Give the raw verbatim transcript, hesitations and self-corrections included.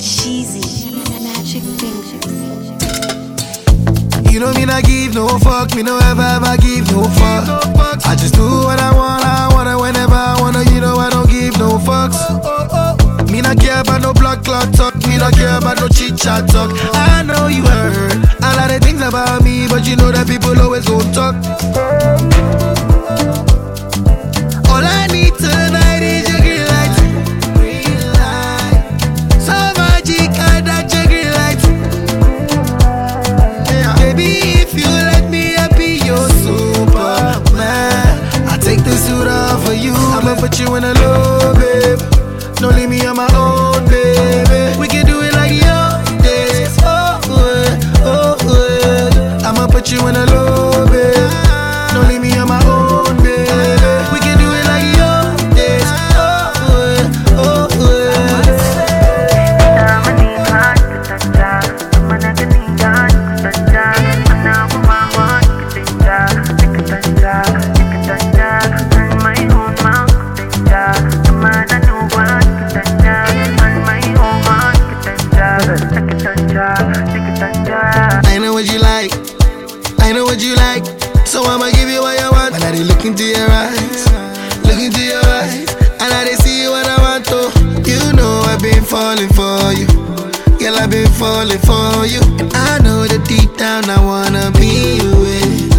Sheezy, magic fingers. You know me not give no fuck, me no ever ever give no fuck. I just do what I want, I wanna whenever I wanna. You know I don't give no fucks. Me not care about no blood clot talk, me not care about no chit chat talk. I know you heard a lot of things about me, but you know that people always gon' talk. All I need tonight is your green light. Green light. So magic, I that your green light. Yeah. Baby, if you let me, I be your Superman. I take the suit off for you. I'ma put you in a low, babe. Don't leave me on my own, baby. We can do it like young days. Oh, oh, oh. I'ma put you in a low, babe. Don't leave me on my own, baby. We can do it like young days. Oh, oh, oh. I know what you like, I know what you like, so I'ma give you what you want. When I dey look into your eyes, look into your eyes, and I dey see what I want to. You know I've been falling for you, girl, I've been falling for you, and I know that deep down I wanna be you with.